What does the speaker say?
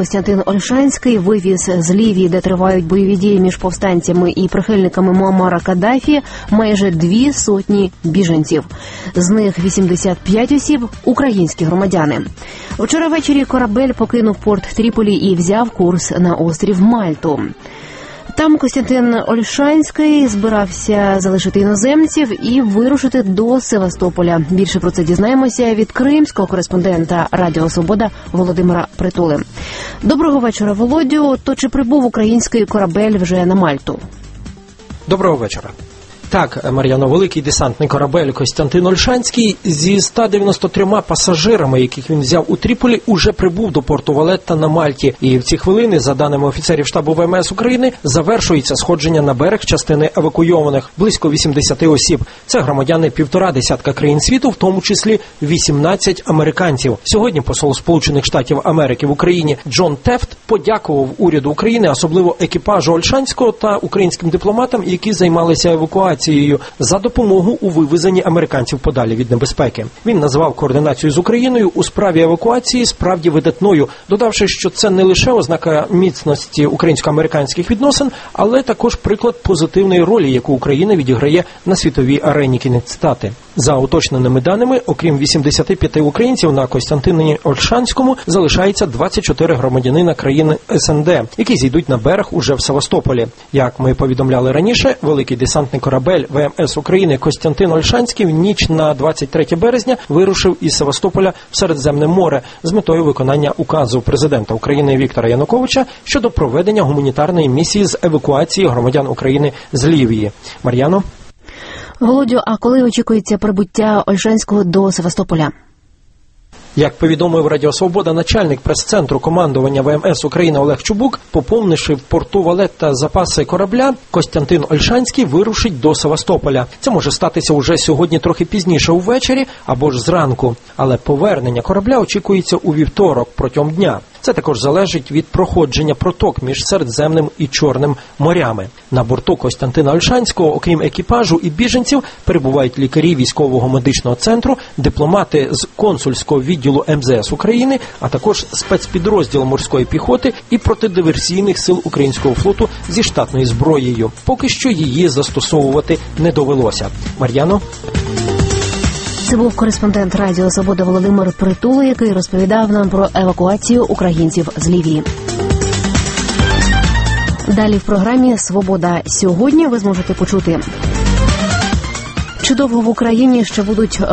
Костянтин Ольшанський вивіз з Лівії, де тривають бойові дії між повстанцями і прихильниками Муаммара Каддафі, майже 200 біженців. З них 85 осіб – українські громадяни. Вчора ввечері корабель покинув порт Тріполі і взяв курс на острів Мальту. Там Костянтин Ольшанський збирався залишити іноземців і вирушити до Севастополя. Більше про це дізнаємося від кримського кореспондента Радіо Свобода Володимира Притули. Доброго вечора, Володю. То чи прибув український корабель вже на Мальту? Доброго вечора. Так, Мар'яно, великий десантний корабель Костянтин Ольшанський зі 193 пасажирами, яких він взяв у Тріполі, уже прибув до порту Валетта на Мальті. І в ці хвилини, за даними офіцерів штабу ВМС України, завершується сходження на берег частини евакуйованих – близько 80 осіб. Це громадяни 1,5 десятка країн світу, в тому числі 18 американців. Сьогодні посол Сполучених Штатів Америки в Україні Джон Тефт подякував уряду України, особливо екіпажу Ольшанського та українським дипломатам, які займалися евакуацією, за допомогу у вивезенні американців подалі від небезпеки. Він назвав координацію з Україною у справі евакуації справді видатною, додавши, що це не лише ознака міцності українсько-американських відносин, але також приклад позитивної ролі, яку Україна відіграє на світовій арені. Кінець цитати. За уточненими даними, окрім 85 українців, на Костянтині Ольшанському залишається 24 громадянина країни СНД, які зійдуть на берег уже в Севастополі. Як ми повідомляли раніше, великий десантний корабель ВМС України Костянтин Ольшанський в ніч на 23 березня вирушив із Севастополя в Середземне море з метою виконання указу президента України Віктора Януковича щодо проведення гуманітарної місії з евакуації громадян України з Лівії. Мар'яно? Володю, а коли очікується прибуття Ольшанського до Севастополя? Як повідомив Радіо Свобода начальник прес-центру командування ВМС України Олег Чубук, поповнивши в порту Валетта запаси корабля, Костянтин Ольшанський вирушить до Севастополя. Це може статися уже сьогодні трохи пізніше увечері або ж зранку. Але повернення корабля очікується у вівторок протягом дня. Це також залежить від проходження проток між Середземним і Чорним морями. На борту Костянтина Ольшанського, окрім екіпажу і біженців, перебувають лікарі військового медичного центру, дипломати з консульського відділу МЗС України, а також спецпідрозділ морської піхоти і протидиверсійних сил українського флоту зі штатною зброєю. Поки що її застосовувати не довелося. Мар'яно? Це був кореспондент Радіо Свобода Володимир Притула, який розповідав нам про евакуацію українців з Лівії. Далі в програмі «Свобода сьогодні» ви зможете почути, чи довго в Україні ще будуть